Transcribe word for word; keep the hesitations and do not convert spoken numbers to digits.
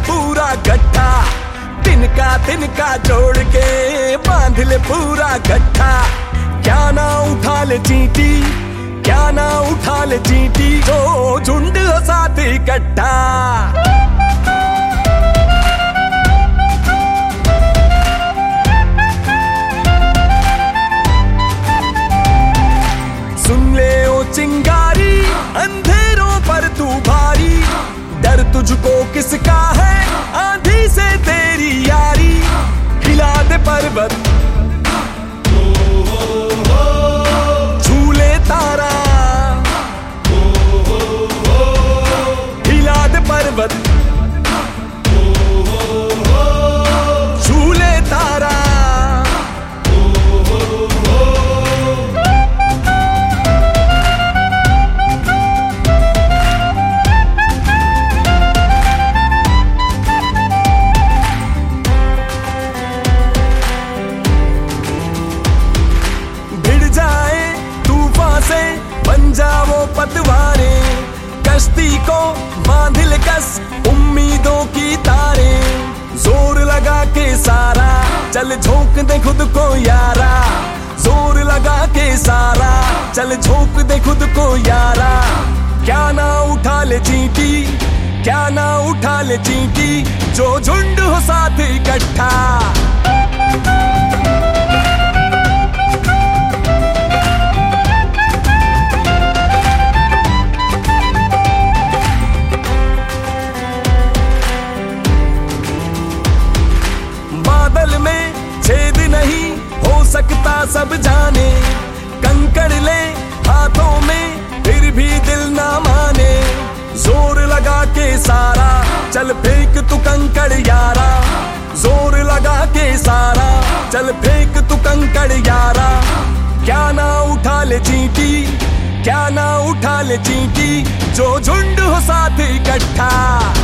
पूरा गट्ठा, तिनका तिनका जोड़ के बांध ले पूरा गट्ठा। क्या ना उठा ले चींटी, क्या ना उठा ले चींटी, जो झुंड हो साथ इकट्ठा। सुन ले ओ चिंगारी, अंधेरों पर तू भारी, डर तुझको किसका है, आंधी से तेरी यारी। हिला दे पर्वत, झूले तारा, हिला दे पर्वत, झूले तारा। बन जाओ पतवारे, कश्ती को बांध ले कस उम्मीदों की तारे। जोर लगा के सारा चल झोंक दे खुद को यारा, जोर लगा के सारा चल झोंक दे खुद को यारा। क्या ना उठा ले चींटी, क्या ना उठा ले चींटी, जो झुंड हो साथ इकट्ठा। बादल में छेद नहीं हो सकता सब जाने, कंकड़ ले हाथों में फिर भी दिल ना माने। जोर लगा के सारा चल फेंक तू कंकड़ यारा, जोर लगा के सारा चल फेंक तू कंकड़ यारा। क्या ना उठा ले चींटी, क्या ना उठा ले चींटी, जो झुंड हो साथ इकट्ठा।